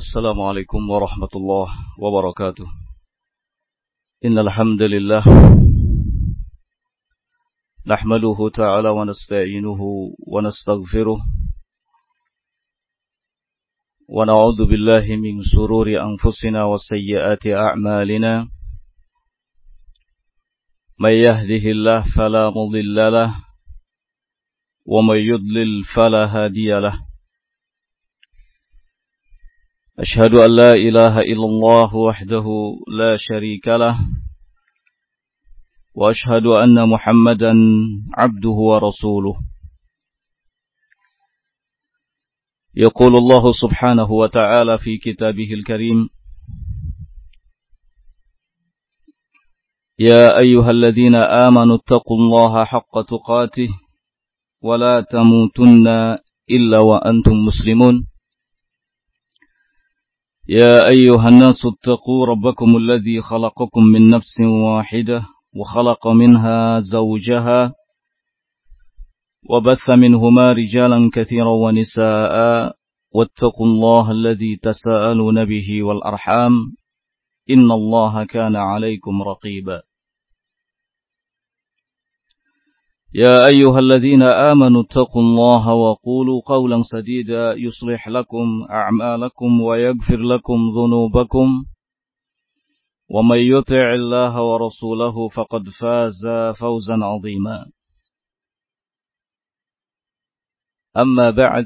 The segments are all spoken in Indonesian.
السلام عليكم ورحمة الله وبركاته. إن الحمد لله نحمده تعالى ونستعينه ونستغفره ونعوذ بالله من شرور أنفسنا وسيئات أعمالنا. من يهده الله فلا مضل له ومن يضلل فلا هادي له. أشهد أن لا إله إلا الله وحده لا شريك له وأشهد أن محمدا عبده ورسوله. يقول الله سبحانه وتعالى في كتابه الكريم: يا أيها الذين آمنوا اتقوا الله حق تقاته ولا تموتن إلا وأنتم مسلمون. يا أيها الناس اتقوا ربكم الذي خلقكم من نفس واحدة وخلق منها زوجها وبث منهما رجالا كثيرا ونساء واتقوا الله الذي تساءلون به والأرحام إن الله كان عليكم رقيبا. يا أيها الذين آمنوا اتقوا الله وقولوا قولا سديدا يصلح لكم أعمالكم ويغفر لكم ذنوبكم ومن يطع الله ورسوله فقد فاز فوزا عظيما. أما بعد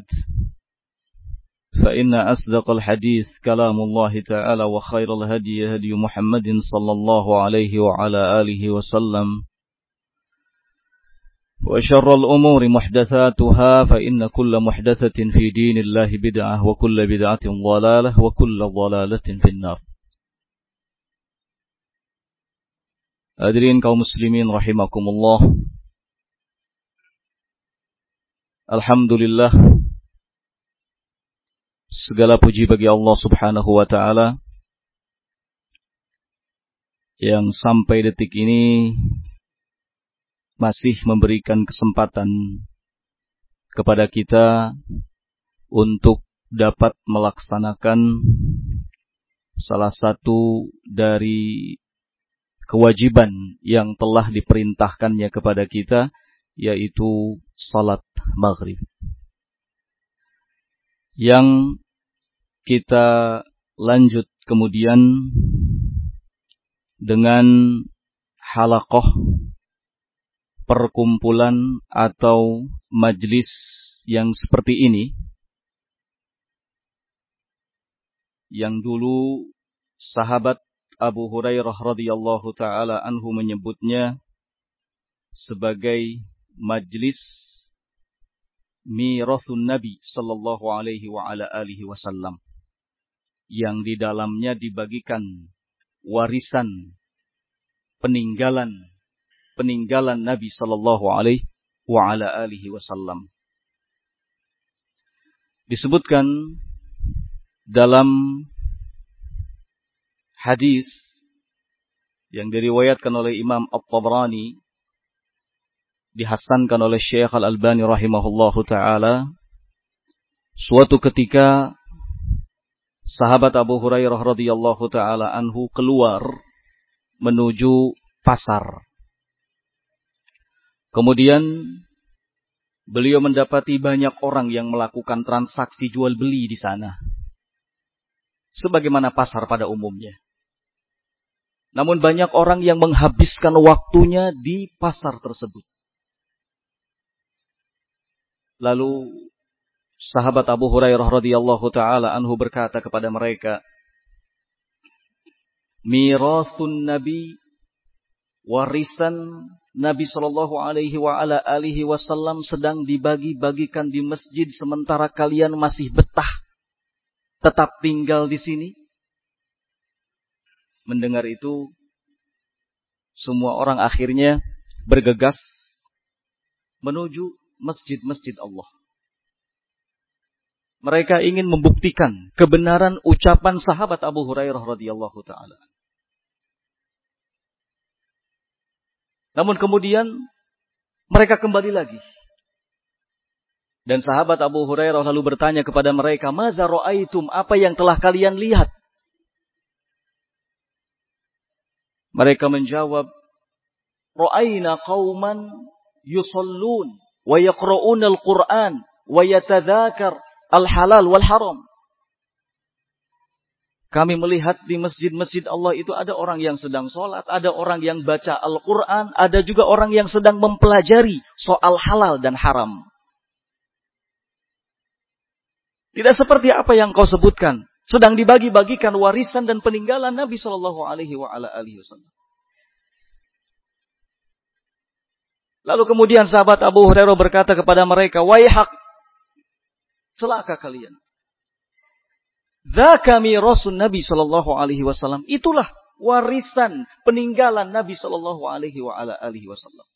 فإن أصدق الحديث كلام الله تعالى وخير الهدي هدي محمد صلى الله عليه وعلى آله وسلم وشر الأمور محدثاتها فإن كل محدثة في دين الله بدعة وكل بدعة ضلالة وكل ضلالة في النار. Hadirin kaum muslimin rahimakumullah. Alhamdulillah, segala puji bagi Allah subhanahu wa ta'ala yang sampai detik ini masih memberikan kesempatan kepada kita untuk dapat melaksanakan salah satu dari kewajiban yang telah diperintahkannya kepada kita, yaitu salat maghrib, yang kita lanjut kemudian dengan halaqah, perkumpulan atau majlis yang seperti ini, yang dulu sahabat Abu Hurairah radhiyallahu taala anhu menyebutnya sebagai majlis mirathun Nabi sallallahu alaihi wa ala alihi wasallam, yang di dalamnya dibagikan warisan peninggalan Nabi sallallahu alaihi wa ala alihi wasallam. Disebutkan dalam hadis yang diriwayatkan oleh Imam At-Tabrani, dihasankan oleh Syekh Al-Albani rahimahullahu taala, suatu ketika sahabat Abu Hurairah radhiyallahu taala anhu keluar menuju pasar. Kemudian beliau mendapati banyak orang yang melakukan transaksi jual beli di sana, sebagaimana pasar pada umumnya. Namun banyak orang yang menghabiskan waktunya di pasar tersebut. Lalu sahabat Abu Hurairah radhiyallahu taala anhu berkata kepada mereka, mirathun Nabi, warisan Nabi sallallahu alaihi wa ala alihi wasallam sedang dibagi-bagikan di masjid, sementara kalian masih betah tetap tinggal di sini. Mendengar itu, semua orang akhirnya bergegas menuju masjid-masjid Allah. Mereka ingin membuktikan kebenaran ucapan sahabat Abu Hurairah radhiyallahu taala. Namun kemudian mereka kembali lagi Dan sahabat Abu Hurairah lalu bertanya kepada mereka, "Madza ra'aitum?" Apa yang telah kalian lihat? Mereka menjawab, "Ra'aina qauman yusallun wa yaqra'una al-Qur'an wa yatadzakar al-halal wal haram." Kami melihat di masjid-masjid Allah itu ada orang yang sedang sholat, ada orang yang baca Al-Quran, ada juga orang yang sedang mempelajari soal halal dan haram. Tidak seperti apa yang kau sebutkan. Sedang dibagi-bagikan warisan dan peninggalan Nabi SAW. Lalu kemudian sahabat Abu Hurairah berkata kepada mereka, "Waihak, celaka kalian. Dzaka mirasun Nabi SAW. Itulah warisan peninggalan Nabi SAW.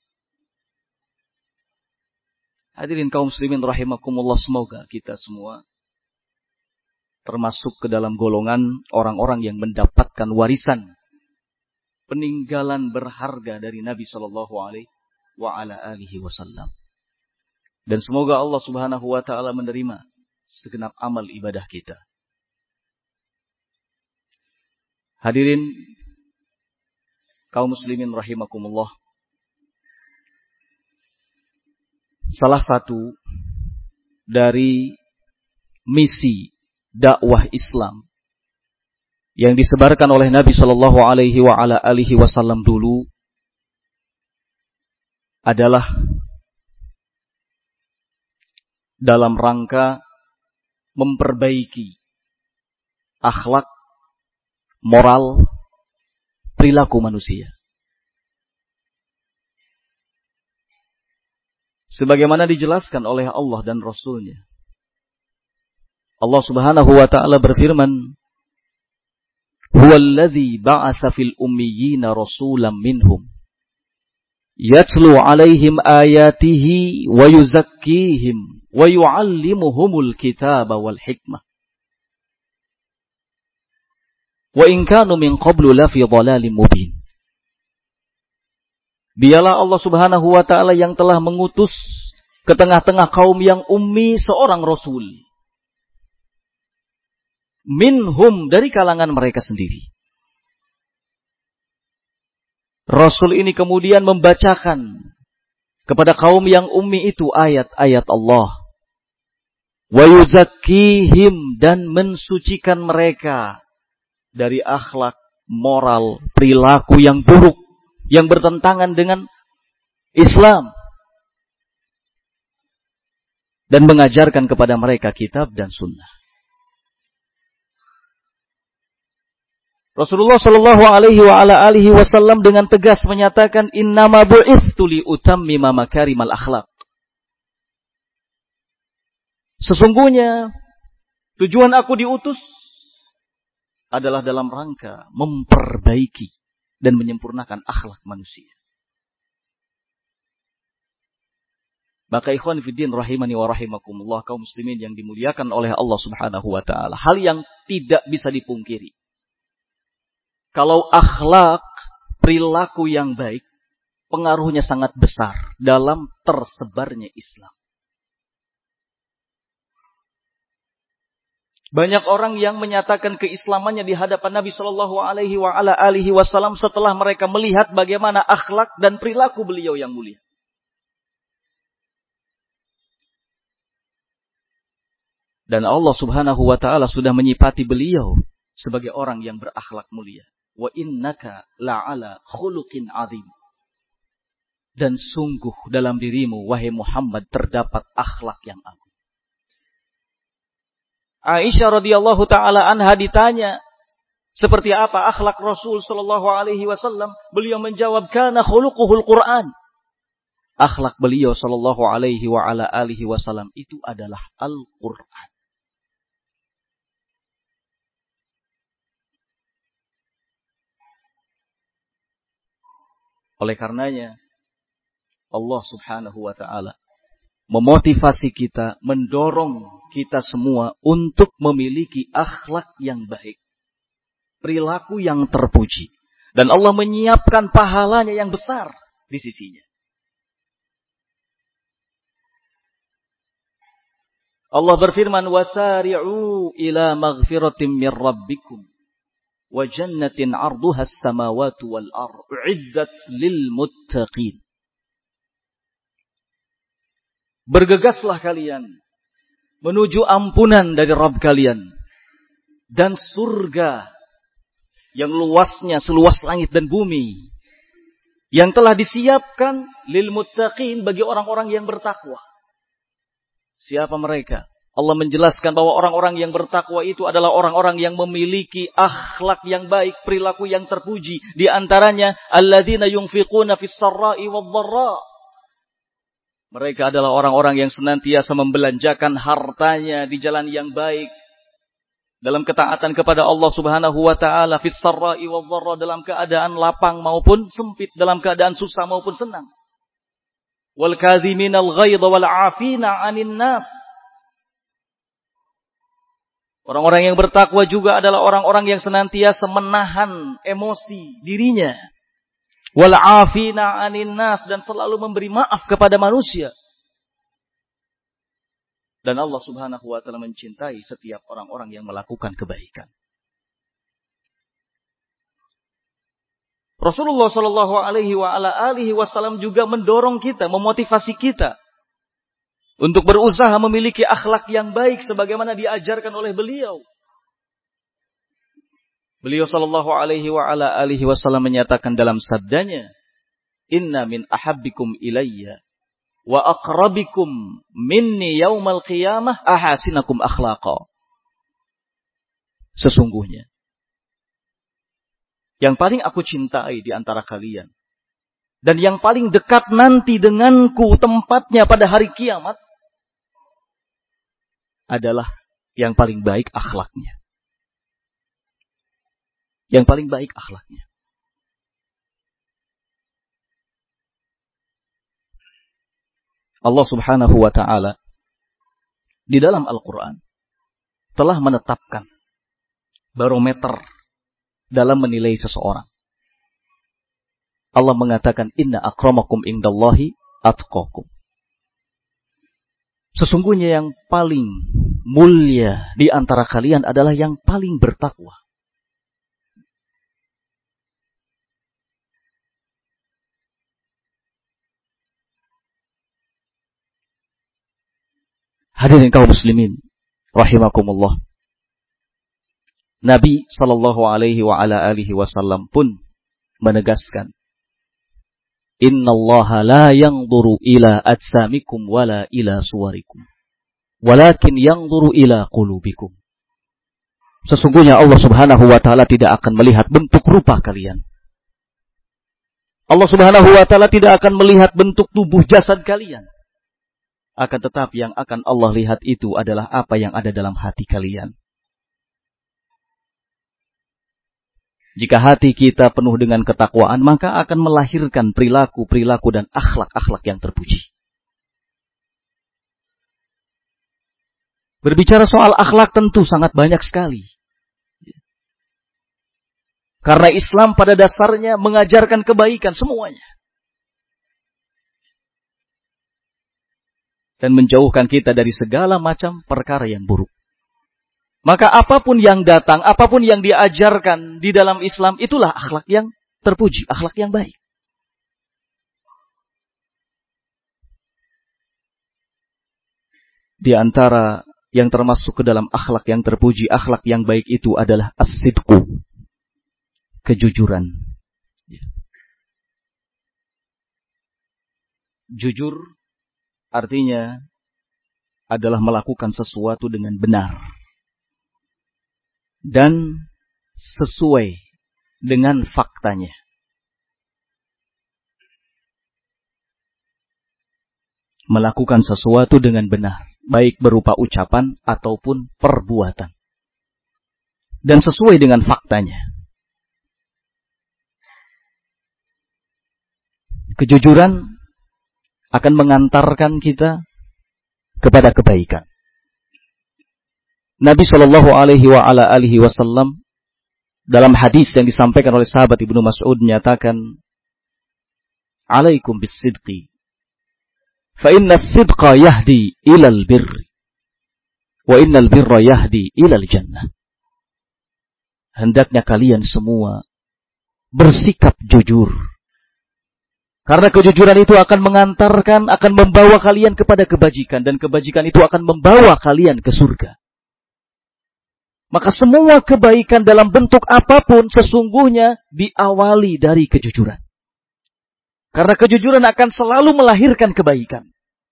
Hadirin kaum muslimin rahimakumullah, semoga kita semua termasuk ke dalam golongan orang-orang yang mendapatkan warisan peninggalan berharga dari Nabi SAW. Dan semoga Allah Subhanahu wa taala menerima segenap amal ibadah kita. Hadirin kaum muslimin rahimakumullah. Salah satu dari misi dakwah Islam yang disebarkan oleh Nabi Shallallahu Alaihi Wasallam dulu adalah dalam rangka memperbaiki akhlak, moral, perilaku manusia. Sebagaimana dijelaskan oleh Allah dan Rasul-Nya. Allah Subhanahu wa taala berfirman, "Huwallazi ba'atsa fil ummiyina rasulan minhum yatlu 'alaihim ayatihi wa yuzakkihim wa yu'allimuhumul kitaba wal hikmah wa in kanu min qablu lafi dhalalin mubin." Dialah Allah Subhanahu wa taala yang telah mengutus ke tengah-tengah kaum yang ummi seorang rasul. Minhum, dari kalangan mereka sendiri. Rasul ini kemudian membacakan kepada kaum yang ummi itu ayat-ayat Allah. Wa yuzakkihim, dan mensucikan mereka dari akhlak, moral, perilaku yang buruk, yang bertentangan dengan Islam. Dan mengajarkan kepada mereka kitab dan sunnah. Rasulullah Shallallahu Alaihi Wasallam dengan tegas menyatakan, "Innama bu'itstu li utammima makarimal akhlaq." Sesungguhnya tujuan aku diutus adalah dalam rangka memperbaiki dan menyempurnakan akhlak manusia. Maka ikhwan fiddin rahimani wa rahimakumullah, kaum muslimin yang dimuliakan oleh Allah Subhanahu wa taala, hal yang tidak bisa dipungkiri, kalau akhlak, perilaku yang baik, pengaruhnya sangat besar dalam tersebarnya Islam. Banyak orang yang menyatakan keislamannya di hadapan Nabi Shallallahu Alaihi Wasallam setelah mereka melihat bagaimana akhlak dan perilaku beliau yang mulia. Dan Allah Subhanahu wa taala sudah menyifati beliau sebagai orang yang berakhlak mulia. Wa innaka la'ala khuluqin 'adzim. Dan sungguh dalam dirimu wahai Muhammad terdapat akhlak yang agung. Aisyah radhiyallahu taala anha ditanya, seperti apa akhlak Rasul sallallahu alaihi wasallam? Beliau menjawab, kana khuluquhul Quran. Akhlak beliau sallallahu alaihi wasallam itu adalah Al-Quran. Oleh karenanya, Allah Subhanahu wa ta'ala memotivasi kita, mendorong kita semua untuk memiliki akhlak yang baik, perilaku yang terpuji. Dan Allah menyiapkan pahalanya yang besar di sisinya. Allah berfirman, "Wasari'u ila maghfiratin min rabbikum wa jannatin 'arduha as-samawati wal ardh, u'iddat lil muttaqin." Bergegaslah kalian menuju ampunan dari Rabb kalian dan surga yang luasnya seluas langit dan bumi, yang telah disiapkan lil muttaqin, bagi orang-orang yang bertakwa. Siapa mereka? Allah menjelaskan bahwa orang-orang yang bertakwa itu adalah orang-orang yang memiliki akhlak yang baik, perilaku yang terpuji. Di antaranya alladzina yunfiquna fis sarra'i wad dharra. Mereka adalah orang-orang yang senantiasa membelanjakan hartanya di jalan yang baik, dalam ketaatan kepada Allah Subhanahu wa taala, fis sarra'i wad dharra, dalam keadaan lapang maupun sempit, dalam keadaan susah maupun senang. Wal kadhiminal ghaidha wal 'afina 'anil nas. Orang-orang yang bertakwa juga adalah orang-orang yang senantiasa menahan emosi dirinya. Wal 'afina 'anil nas, dan selalu memberi maaf kepada manusia. Dan Allah Subhanahu wa taala mencintai setiap orang-orang yang melakukan kebaikan. Rasulullah sallallahu alaihi wasallam juga mendorong kita, memotivasi kita untuk berusaha memiliki akhlak yang baik sebagaimana diajarkan oleh beliau. Beliau sallallahu alaihi wasallam menyatakan dalam sabdanya, "Inna min ahabbikum ilayya wa aqrabikum minni yaumal qiyamah ahasinakum akhlaqa." Sesungguhnya yang paling aku cintai di antara kalian dan yang paling dekat nanti denganku tempatnya pada hari kiamat adalah yang paling baik akhlaknya. Yang paling baik akhlaknya. Allah Subhanahu wa ta'ala di dalam Al-Quran telah menetapkan barometer dalam menilai seseorang. Allah mengatakan, "Inna akramakum indallahi atqakum." Sesungguhnya yang paling mulia di antara kalian adalah yang paling bertakwa. Hadirin kaum muslimin rahimakumullah. Nabi sallallahu alaihi wasallam pun menegaskan, "Innallaha la yanzuru ila ajsamikum wala ila suwarikum, walakin yanzuru ila qulubikum." Sesungguhnya Allah Subhanahu wa taala tidak akan melihat bentuk rupa kalian. Allah Subhanahu wa taala tidak akan melihat bentuk tubuh jasad kalian. Akan tetapi yang akan Allah lihat itu adalah apa yang ada dalam hati kalian. Jika hati kita penuh dengan ketakwaan, maka akan melahirkan perilaku-perilaku dan akhlak-akhlak yang terpuji. Berbicara soal akhlak tentu sangat banyak sekali. Karena Islam pada dasarnya mengajarkan kebaikan semuanya. Dan menjauhkan kita dari segala macam perkara yang buruk. Maka apapun yang datang, apapun yang diajarkan di dalam Islam, itulah akhlak yang terpuji, akhlak yang baik. Di antara yang termasuk ke dalam akhlak yang terpuji, akhlak yang baik itu adalah as-sidqu, kejujuran. Jujur artinya adalah melakukan sesuatu dengan benar dan sesuai dengan faktanya. Melakukan sesuatu dengan benar, baik berupa ucapan ataupun perbuatan, dan sesuai dengan faktanya. Kejujuran akan mengantarkan kita kepada kebaikan. Nabi Shallallahu Alaihi Wasallam dalam hadis yang disampaikan oleh sahabat Ibnu Mas'ud menyatakan, "Alaikum bis-sidqi, fa inna as-sidqa yahdi ilal birri, Wa innal birra yahdi ilal jannah. Hendaknya kalian semua bersikap jujur. Karena kejujuran itu akan mengantarkan, akan membawa kalian kepada kebajikan. Dan kebajikan itu akan membawa kalian ke surga. Maka semua kebaikan dalam bentuk apapun sesungguhnya diawali dari kejujuran. Karena kejujuran akan selalu melahirkan kebaikan.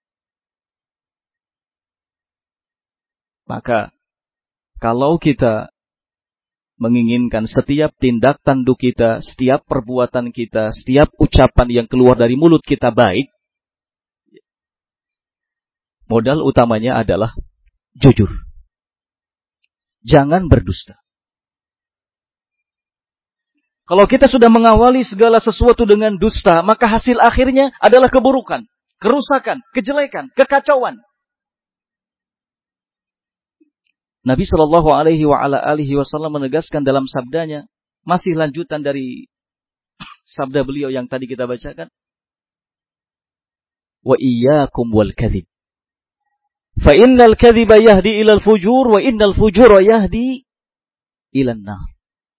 Maka kalau kita menginginkan setiap tindak tanduk kita, setiap perbuatan kita, setiap ucapan yang keluar dari mulut kita baik, modal utamanya adalah jujur. Jangan berdusta. Kalau kita sudah mengawali segala sesuatu dengan dusta, maka hasil akhirnya adalah keburukan, kerusakan, kejelekan, kekacauan. Nabi Shallallahu Alaihi Wasallam menegaskan dalam sabdanya, masih lanjutan dari sabda beliau yang tadi kita bacakan, wa iyyakum wal kadhib, fa innal kadhiba yahdi ilal fujur, wa innal fujura yahdi ilan nar.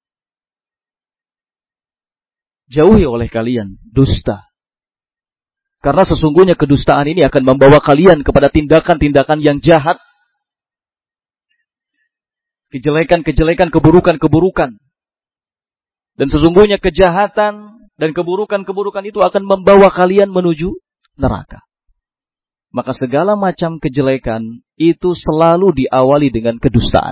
Jauhi oleh kalian dusta, karena sesungguhnya kedustaan ini akan membawa kalian kepada tindakan-tindakan yang jahat, kejelekan-kejelekan, keburukan-keburukan. Dan sesungguhnya kejahatan dan keburukan-keburukan itu akan membawa kalian menuju neraka. Maka segala macam kejelekan itu selalu diawali dengan kedustaan.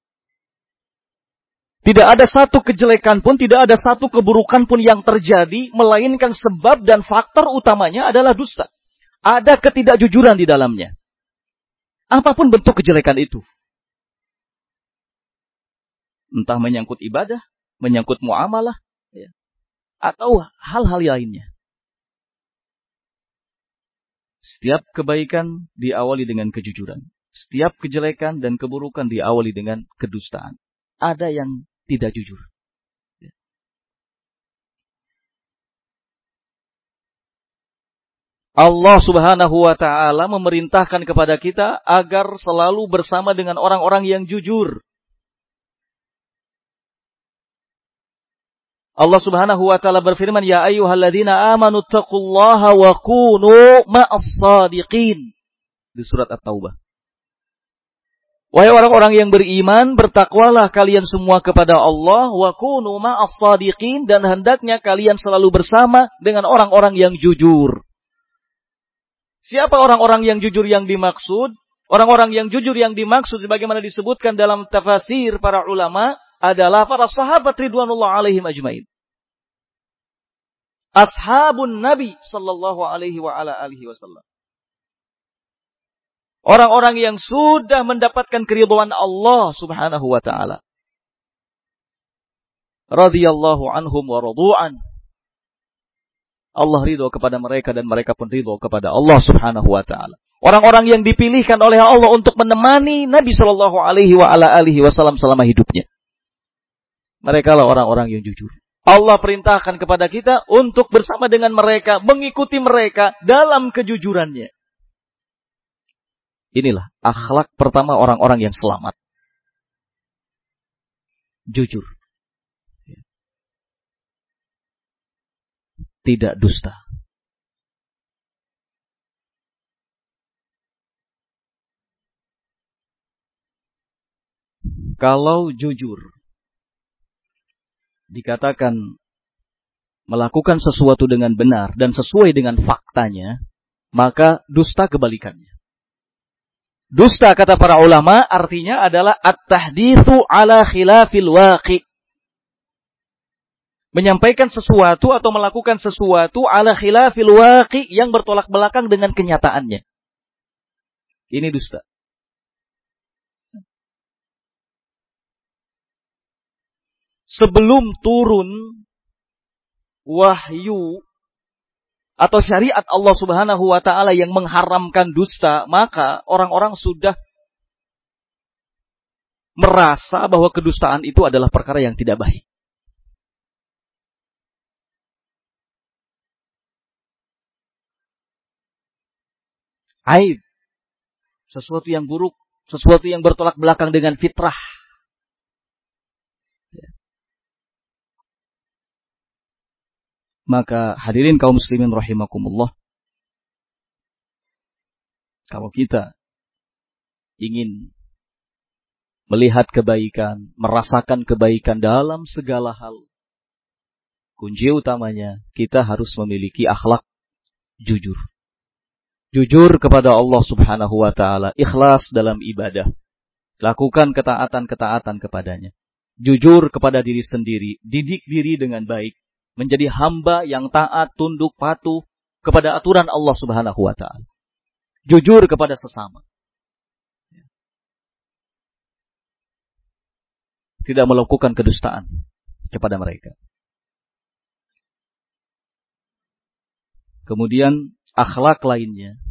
Tidak ada satu kejelekan pun, tidak ada satu keburukan pun yang terjadi, melainkan sebab dan faktor utamanya adalah dusta. Ada ketidakjujuran di dalamnya. Apapun bentuk kejelekan itu. Entah menyangkut ibadah, menyangkut muamalah, ya, atau hal-hal lainnya. Setiap kebaikan diawali dengan kejujuran. Setiap kejelekan dan keburukan diawali dengan kedustaan. Ada yang tidak jujur. Allah Subhanahu wa ta'ala memerintahkan kepada kita agar selalu bersama dengan orang-orang yang jujur. Allah Subhanahu wa ta'ala berfirman, ya ayyuhalladzina amanu taqullaha wa kunu ma'as shadiqin. Di surat At-Taubah. Wahai orang-orang yang beriman, bertakwalah kalian semua kepada Allah, wa kunu ma'as shadiqin, dan hendaknya kalian selalu bersama dengan orang-orang yang jujur. Siapa orang-orang yang jujur yang dimaksud? Orang-orang yang jujur yang dimaksud sebagaimana disebutkan dalam tafsir para ulama adalah para sahabat ridwanullah alaihim ajmain. Ashabun Nabi sallallahu alaihi wa ala alihi wasallam. Orang-orang yang sudah mendapatkan keridhaan Allah Subhanahu wa taala. Radhiyallahu anhum wa radu'an. Allah ridho kepada mereka dan mereka pun ridho kepada Allah Subhanahu wa taala. Orang-orang yang dipilihkan oleh Allah untuk menemani Nabi sallallahu alaihi wa ala alihi wasallam selama hidupnya. Mereka lah orang-orang yang jujur. Allah perintahkan kepada kita untuk bersama dengan mereka, mengikuti mereka dalam kejujurannya. Inilah akhlak pertama orang-orang yang selamat. Jujur. Tidak dusta. Kalau jujur dikatakan melakukan sesuatu dengan benar dan sesuai dengan faktanya, maka dusta kebalikannya. Dusta kata para ulama artinya adalah at-tahditsu ala khilafil waqi'. Menyampaikan sesuatu atau melakukan sesuatu ala khilafil waqi' yang bertolak belakang dengan kenyataannya. Ini dusta. Sebelum turun wahyu atau syariat Allah Subhanahu wa ta'ala yang mengharamkan dusta, maka orang-orang sudah merasa bahwa kedustaan itu adalah perkara yang tidak baik. Aib, sesuatu yang buruk, sesuatu yang bertolak belakang dengan fitrah. Maka hadirin kaum muslimin rahimakumullah, kalau kita ingin melihat kebaikan, merasakan kebaikan dalam segala hal, kunci utamanya kita harus memiliki akhlak jujur. Jujur kepada Allah Subhanahu wa taala, ikhlas dalam ibadah. Lakukan ketaatan-ketaatan kepadanya. Jujur kepada diri sendiri, didik diri dengan baik, menjadi hamba yang taat, tunduk, patuh kepada aturan Allah Subhanahu wa taala. Jujur kepada sesama. Tidak melakukan kedustaan kepada mereka. Kemudian akhlak lainnya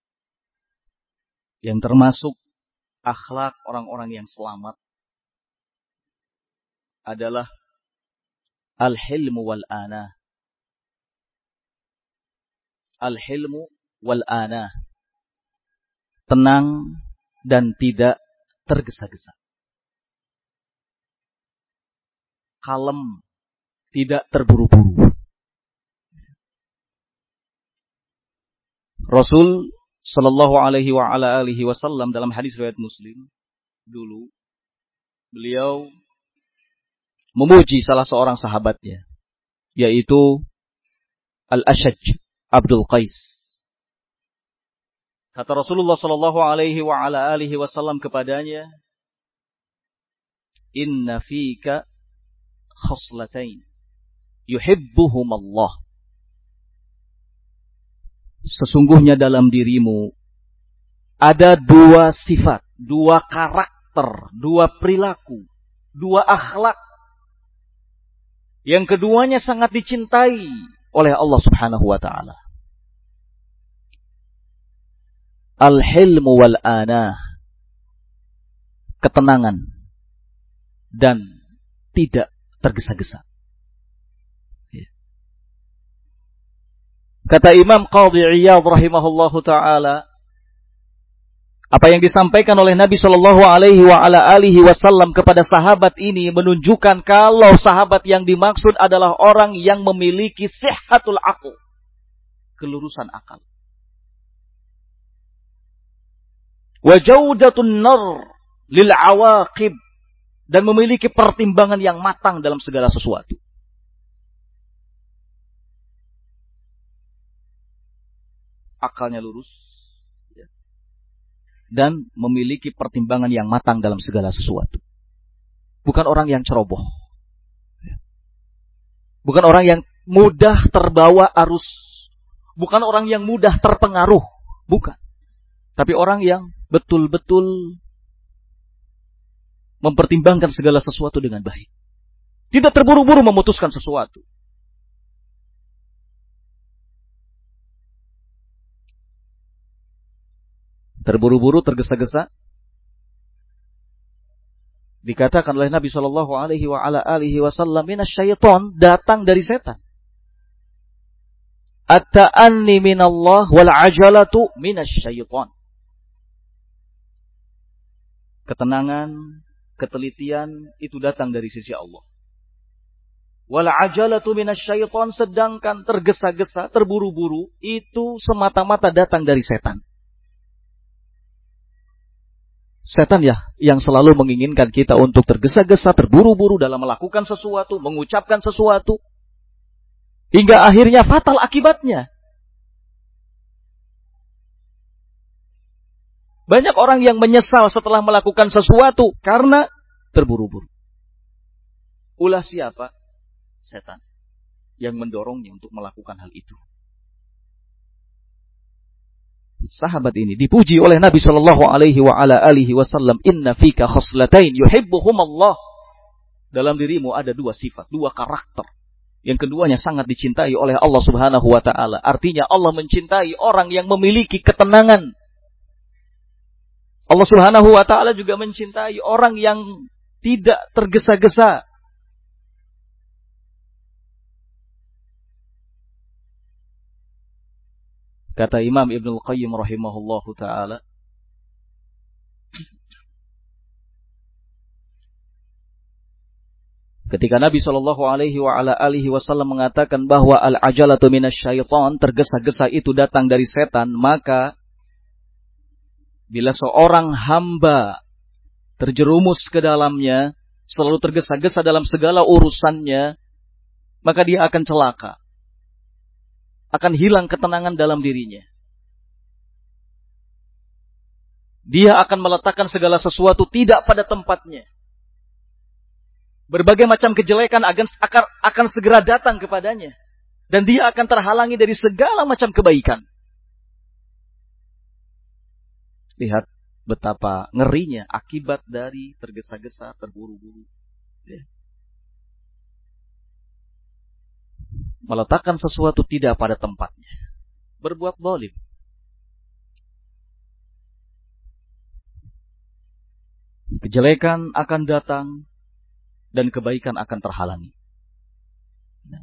yang termasuk akhlak orang-orang yang selamat adalah al-hilmu wal-anah. Al-hilmu wal-anah. Tenang dan tidak tergesa-gesa. Kalem, tidak terburu-buru. Rasul sallallahu alaihi wa ala alihi wasallam dalam hadis riwayat Muslim dulu, beliau memuji salah seorang sahabatnya, yaitu Al-Ashaj Abdul Qais. Kata Rasulullah sallallahu alaihi wa ala alihi wasallam kepadanya, "Inna fika khoslatain yuhibbuhum Allah." Sesungguhnya dalam dirimu ada dua sifat, dua karakter, dua perilaku, dua akhlak yang keduanya sangat dicintai oleh Allah Subhanahu wa taala. Al-hilmu wal-anah, ketenangan dan tidak tergesa-gesa. Kata Imam Qadhi Iyadh rahimahullahu ta'ala, apa yang disampaikan oleh Nabi sallallahu alaihi wa ala alihi wasallam kepada sahabat ini menunjukkan kalau sahabat yang dimaksud adalah orang yang memiliki sihhatul aql, kelurusan akal. Wa jawdatun nar lil awaqib, dan memiliki pertimbangan yang matang dalam segala sesuatu. Akalnya lurus dan memiliki pertimbangan yang matang dalam segala sesuatu. Bukan orang yang ceroboh. Bukan orang yang mudah terbawa arus. Bukan orang yang mudah terpengaruh. Bukan. Tapi orang yang betul-betul mempertimbangkan segala sesuatu dengan baik. Tidak terburu-buru memutuskan sesuatu. Terburu-buru, tergesa-gesa, dikatakan oleh Nabi sallallahu alaihi wa ala alihi wasallam, minasyaiton, datang dari setan. At-ta'anni minallah wal ajalatu minasyaiton. Ketenangan, ketelitian itu datang dari sisi Allah. Wal ajalatu minasyaiton, sedangkan tergesa-gesa, terburu-buru itu semata-mata datang dari setan. Setan ya yang selalu menginginkan kita untuk tergesa-gesa, terburu-buru dalam melakukan sesuatu, mengucapkan sesuatu, hingga akhirnya fatal akibatnya. Banyak orang yang menyesal setelah melakukan sesuatu karena terburu-buru. Ulah siapa? Setan yang mendorongnya untuk melakukan hal itu. Sahabat ini dipuji oleh Nabi sallallahu alaihi wa ala alihi wasallam, "Inna fika khoslatain yuhibbuhum Allah." Dalam dirimu ada dua sifat, dua karakter. Yang keduanya sangat dicintai oleh Allah Subhanahu wa taala. Artinya Allah mencintai orang yang memiliki ketenangan. Allah Subhanahu wa taala juga mencintai orang yang tidak tergesa-gesa. Kata Imam Ibnul Qayyim rahimahullahu ta'ala, Ketika Nabi Shallallahu Alaihi Wasallam mengatakan bahwa al-ajalatu minasyaiton, tergesa-gesa itu datang dari setan, maka bila seorang hamba terjerumus ke dalamnya, selalu tergesa-gesa dalam segala urusannya, maka dia akan celaka, akan hilang ketenangan dalam dirinya. Dia akan meletakkan segala sesuatu tidak pada tempatnya. Berbagai macam kejelekan akan segera datang kepadanya. Dan dia akan terhalangi dari segala macam kebaikan. Lihat betapa ngerinya akibat dari tergesa-gesa, terburu-buru. Ya. Meletakkan sesuatu tidak pada tempatnya. Berbuat zalim. Kejelekan akan datang dan kebaikan akan terhalangi. Nah.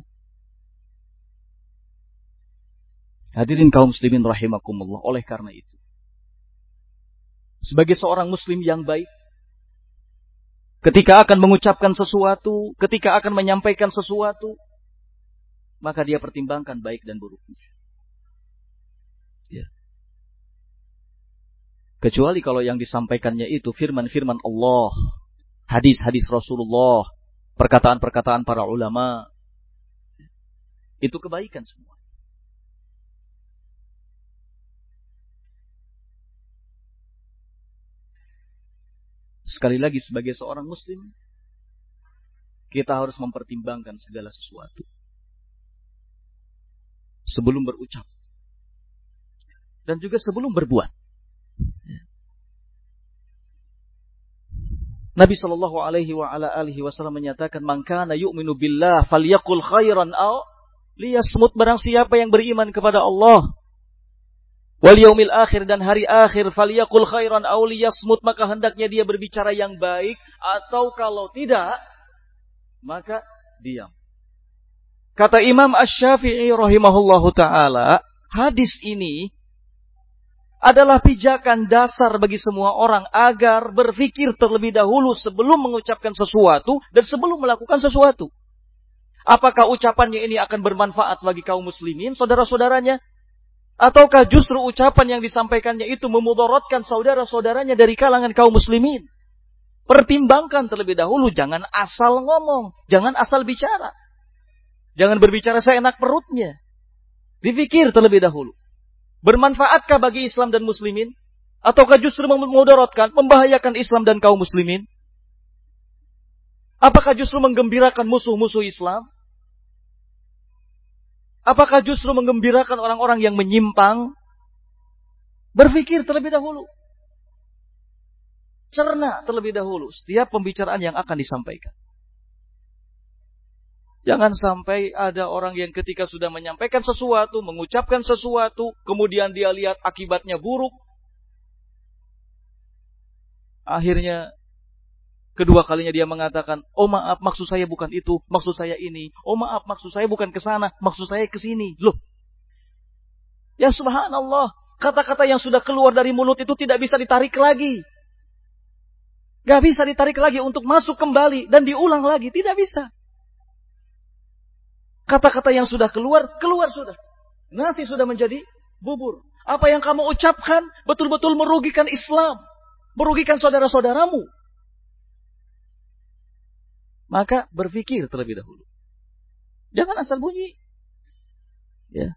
Hadirin kaum muslimin rahimakumullah, oleh karena itu, sebagai seorang muslim yang baik, ketika akan mengucapkan sesuatu, ketika akan menyampaikan sesuatu, maka dia pertimbangkan baik dan buruknya. Ya. Kecuali kalau yang disampaikannya itu firman-firman Allah, hadis-hadis Rasulullah, perkataan-perkataan para ulama, itu kebaikan semua. Sekali lagi, sebagai seorang muslim, kita harus mempertimbangkan segala sesuatu sebelum berucap dan juga sebelum berbuat. Nabi Shallallahu Alaihi Wasallam menyatakan, "Man kana yu'minu billah, falyaqul khairan aw liyasmut." Barang siapa yang beriman kepada Allah, wal yaumil akhir, dan hari akhir, falyaqul khairan aw liyasmut, maka hendaknya dia berbicara yang baik, atau kalau tidak, maka diam. Kata Imam Asy-Syafi'i rahimahullahu taala, hadis ini adalah pijakan dasar bagi semua orang agar berpikir terlebih dahulu sebelum mengucapkan sesuatu dan sebelum melakukan sesuatu. Apakah ucapannya ini akan bermanfaat bagi kaum muslimin, saudara-saudaranya? Ataukah justru ucapan yang disampaikannya itu memudaratkan saudara-saudaranya dari kalangan kaum muslimin? Pertimbangkan terlebih dahulu, jangan asal ngomong, jangan asal bicara. Jangan berbicara seenak perutnya. Dipikir terlebih dahulu. Bermanfaatkah bagi Islam dan muslimin? Ataukah justru memudaratkan, membahayakan Islam dan kaum muslimin? Apakah justru menggembirakan musuh-musuh Islam? Apakah justru menggembirakan orang-orang yang menyimpang? Berpikir terlebih dahulu. Cerna terlebih dahulu setiap pembicaraan yang akan disampaikan. Jangan sampai ada orang yang ketika sudah menyampaikan sesuatu, mengucapkan sesuatu, kemudian dia lihat akibatnya buruk. Akhirnya, kedua kalinya dia mengatakan, "Oh maaf, maksud saya bukan itu, maksud saya ini. Oh maaf, maksud saya bukan ke sana, maksud saya ke sini." Loh. Ya subhanallah, kata-kata yang sudah keluar dari mulut itu tidak bisa ditarik lagi. Gak bisa ditarik lagi untuk masuk kembali dan diulang lagi, tidak bisa. Kata-kata yang sudah keluar, keluar sudah. Nasi sudah menjadi bubur. Apa yang kamu ucapkan betul-betul merugikan Islam, merugikan saudara-saudaramu. Maka berpikir terlebih dahulu. Jangan asal bunyi. Ya.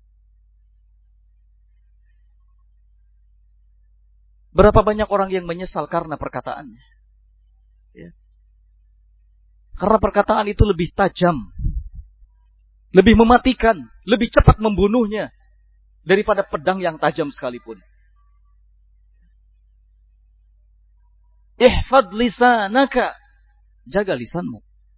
Berapa banyak orang yang menyesal karena perkataannya. Ya. Karena perkataan itu lebih tajam, lebih mematikan, lebih cepat membunuhnya daripada pedang yang tajam sekalipun. Ihfad lisanaka, jaga lisanmu.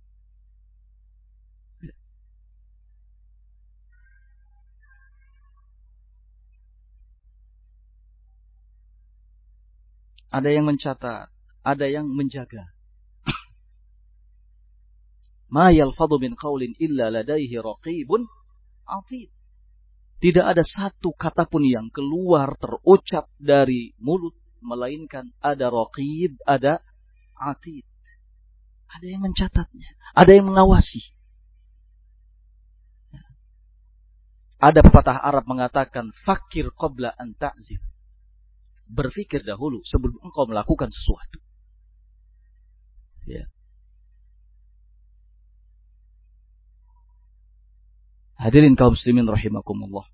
Ada yang mencatat, ada yang menjaga. Ma yalfadhu min qaulin illa ladaihi raqibun atid. Tidak ada satu kata pun yang keluar terucap dari mulut melainkan ada raqib, ada atid. Ada yang mencatatnya, Ada yang mengawasi. Ada pepatah Arab mengatakan, fakir qabla an ta'zir. Berpikir dahulu sebelum engkau melakukan sesuatu. Ya. Hadirin kaum muslimin rahimakumullah.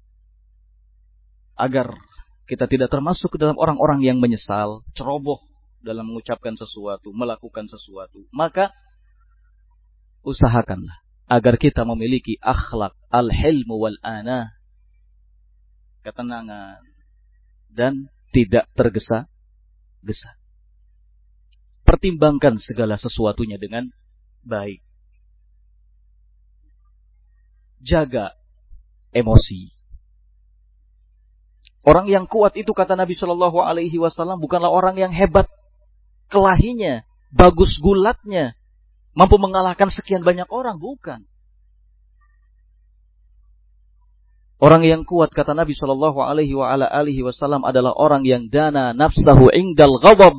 Agar kita tidak termasuk ke dalam orang-orang yang menyesal, ceroboh dalam mengucapkan sesuatu, melakukan sesuatu, maka usahakanlah agar kita memiliki akhlak al-hilmu wal-ana, ketenangan dan tidak tergesa-gesa. Pertimbangkan segala sesuatunya dengan baik. Jaga emosi. Orang yang kuat itu, kata Nabi Shallallahu Alaihi Wasallam, bukanlah orang yang hebat kelahinya, bagus gulatnya, mampu mengalahkan sekian banyak orang, bukan. Orang yang kuat, kata Nabi Shallallahu Alaihi Wasallam, adalah orang yang dana nafsahu indal ghadab.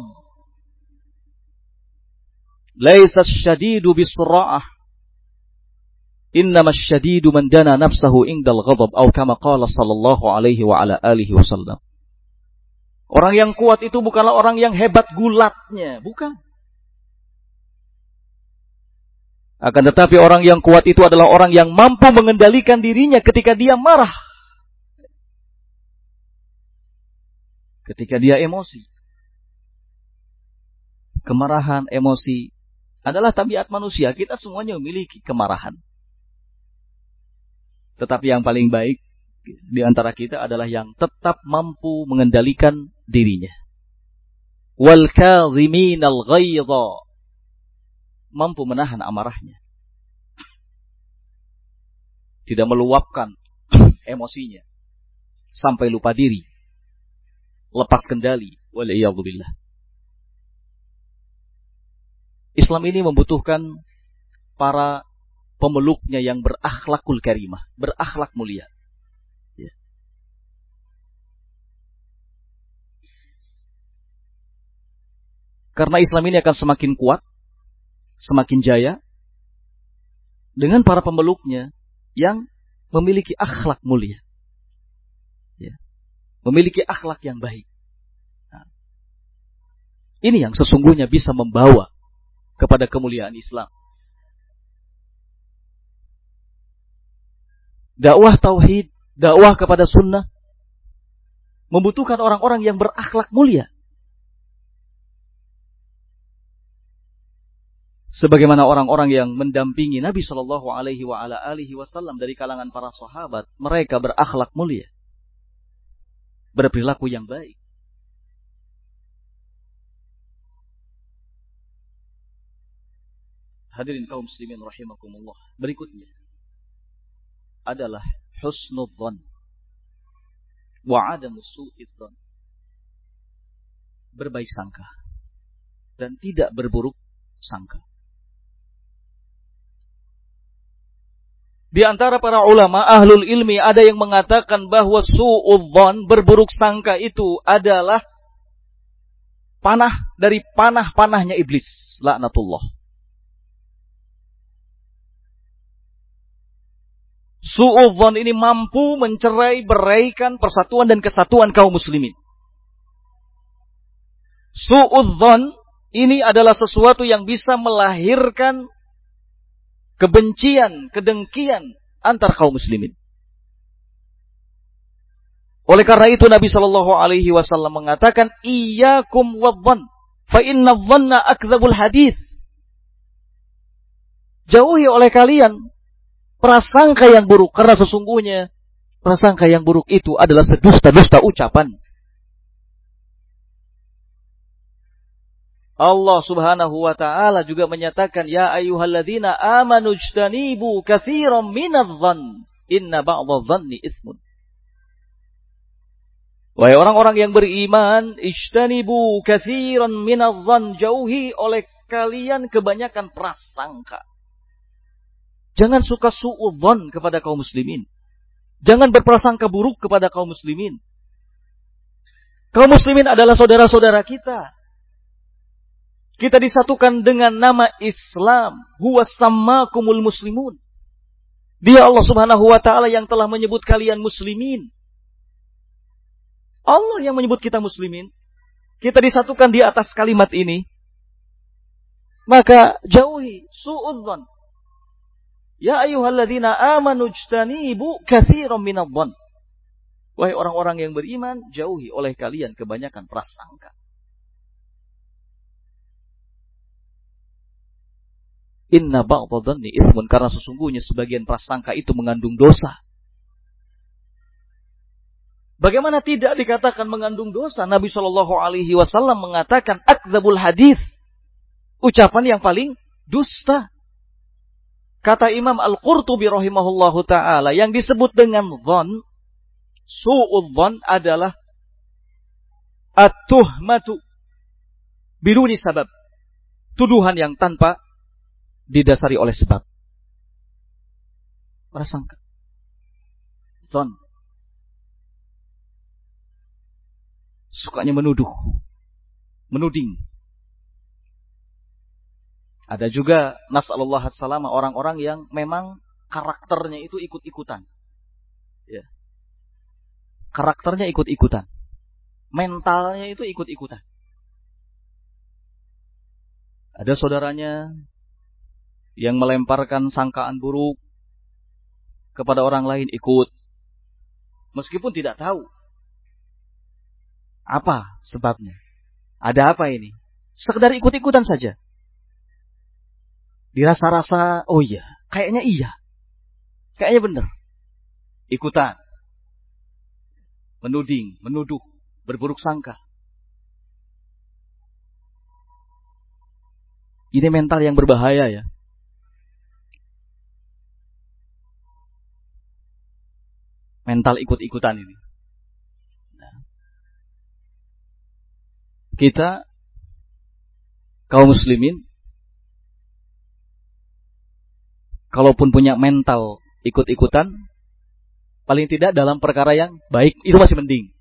Laisa syadidu bisurra'ah. Innama syadidu man dana nafsahu indal ghadab, atau kama qala sallallahu alaihi wasallam. Orang yang kuat itu bukanlah orang yang hebat gulatnya, bukan. Akan tetapi orang yang kuat itu adalah orang yang mampu mengendalikan dirinya ketika dia marah. Ketika dia emosi. Kemarahan, emosi adalah tabiat manusia. Kita semuanya memiliki kemarahan. Tetapi yang paling baik di antara kita adalah yang tetap mampu mengendalikan dirinya. Wal kadhiminal ghaidha, mampu menahan amarahnya. Tidak meluapkan emosinya sampai lupa diri, lepas kendali. Waliyadzubillah. Islam ini membutuhkan para pemeluknya yang berakhlakul karimah, berakhlak mulia. Ya. Karena Islam ini akan semakin kuat, semakin jaya, dengan para pemeluknya yang memiliki akhlak mulia. Ya. Memiliki akhlak yang baik. Nah, ini yang sesungguhnya bisa membawa kepada kemuliaan Islam. Dakwah tauhid, dakwah kepada sunnah membutuhkan orang-orang yang berakhlak mulia. Sebagaimana orang-orang yang mendampingi Nabi Shallallahu Alaihi Wasallam dari kalangan para sahabat, mereka berakhlak mulia, berperilaku yang baik. Hadirin kaum muslimin rahimakumullah. Berikutnya adalah husnudzan wa adamu su'idzan. Berbaik sangka dan tidak berburuk sangka. Di antara para ulama ahlul ilmi ada yang mengatakan bahwa su'udzan, berburuk sangka, itu adalah panah dari panah-panahnya iblis, laknatullah. Su'udzan ini mampu mencerai-beraikan persatuan dan kesatuan kaum muslimin. Su'udzan ini adalah sesuatu yang bisa melahirkan kebencian, kedengkian antar kaum muslimin. Oleh karena itu Nabi Shallallahu Alaihi Wasallam mengatakan, iyyakum wadh-dhann, fa inna dhanna akdzabul hadits. Jauhi oleh kalian prasangka yang buruk, karena sesungguhnya prasangka yang buruk itu adalah sedusta-dusta ucapan. Allah Subhanahu wa taala juga menyatakan, ya ayyuhalladzina amanu ijtanibu katsiran minadh-dhann, inna ba'dadh-dhanni itsmun. Wahai orang-orang yang beriman, ijtanibu katsiran minadh-dhann, jauhi oleh kalian kebanyakan prasangka. Jangan suka su'udzan kepada kaum muslimin. Jangan berprasangka buruk kepada kaum muslimin. Kaum muslimin adalah saudara-saudara kita. Kita disatukan dengan nama Islam. Huwa sammakumul muslimun. Dia Allah Subhanahu wa ta'ala yang telah menyebut kalian muslimin. Allah yang menyebut kita muslimin. Kita disatukan di atas kalimat ini. Maka jauhi su'udzan. Ya ayyuhalladzina amanu ijtanibu katsiran minadh-dhann. Wahai orang-orang yang beriman, jauhi oleh kalian kebanyakan prasangka. Inna ba'dha dhanni itsmun, karena sesungguhnya sebagian prasangka itu mengandung dosa. Bagaimana tidak dikatakan mengandung dosa? Nabi Shallallahu Alaihi Wasallam mengatakan akdzabul hadis, ucapan yang paling dusta. Kata Imam Al-Qurtubi rahimahullahu taala, yang disebut dengan dhon, su'udzon adalah at-tuhmatu biduni sabab, tuduhan yang tanpa didasari oleh sebab. Prasangka. Zon. Sukanya menuduh. Menuding. Ada juga nasallallahu as-salama, orang-orang yang memang karakternya itu ikut-ikutan. Ya. Karakternya ikut-ikutan. Mentalnya itu ikut-ikutan. Ada saudaranya yang melemparkan sangkaan buruk kepada orang lain, ikut. Meskipun tidak tahu apa sebabnya. Ada apa ini? Sekedar ikut-ikutan saja. Dirasa-rasa, oh iya, kayaknya iya. Kayaknya benar. Ikutan. Menuding, menuduh, berburuk sangka. Ini mental yang berbahaya ya. Mental ikut-ikutan ini. Nah, kita kaum muslimin, kalaupun punya mental ikut-ikutan, paling tidak dalam perkara yang baik, itu masih mending.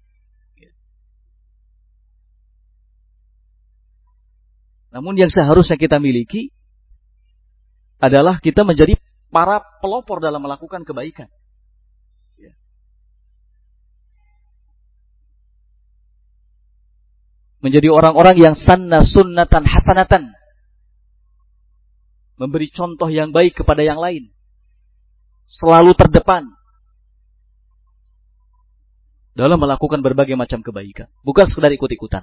Namun yang seharusnya kita miliki adalah kita menjadi para pelopor dalam melakukan kebaikan. Menjadi orang-orang yang sanna sunnatan hasanatan. Memberi contoh yang baik kepada yang lain. Selalu terdepan dalam melakukan berbagai macam kebaikan. Bukan sekedar ikut-ikutan.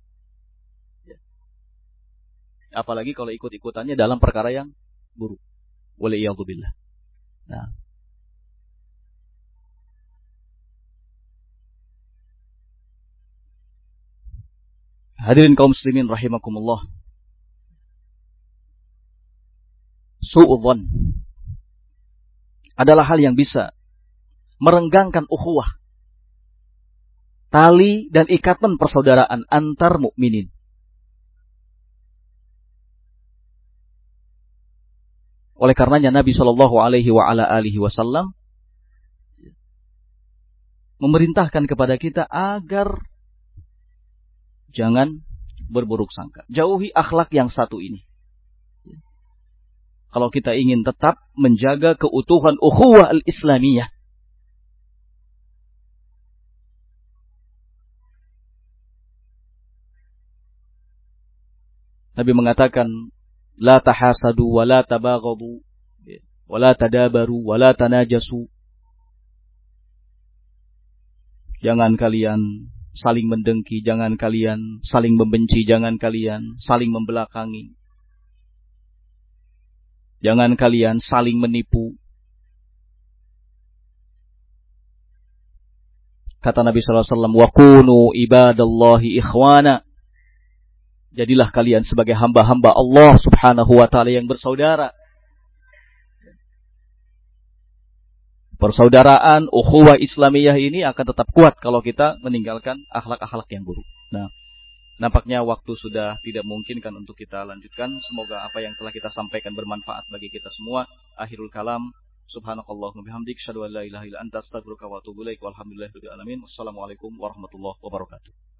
Apalagi kalau ikut-ikutannya dalam perkara yang buruk. Waliyadzubillah. Nah. Hadirin kaum muslimin rahimakumullah. Su'udzon adalah hal yang bisa merenggangkan ukhuwah, tali dan ikatan persaudaraan antar mukminin. Oleh karenanya Nabi Shallallahu Alaihi Wasallam memerintahkan kepada kita agar jangan berburuk sangka. Jauhi akhlak yang satu ini. Kalau kita ingin tetap menjaga keutuhan ukhuwah al-islamiyah. Nabi mengatakan, la tahasadu wa la tabaghadu wa la tadabaru wa la tanajasu. Jangan kalian saling mendengki, jangan kalian saling membenci, jangan kalian saling membelakangi. Jangan kalian saling menipu. Kata Nabi sallallahu alaihi wasallam, "Wa kunu ibadallahi ikhwana." Jadilah kalian sebagai hamba-hamba Allah Subhanahu wa taala yang bersaudara. Persaudaraan, ukhuwah Islamiyah ini akan tetap kuat kalau kita meninggalkan akhlak-akhlak yang buruk. Nah, nampaknya waktu sudah tidak memungkinkan untuk kita lanjutkan. Semoga apa yang telah kita sampaikan bermanfaat bagi kita semua. Akhirul kalam. Subhanakallahumma bihamdik, asyhadu an la ilaha illa anta, astaghfiruka wa atubu ilaik. Walhamdulillahirabbil alamin. Wassalamualaikum warahmatullahi wabarakatuh.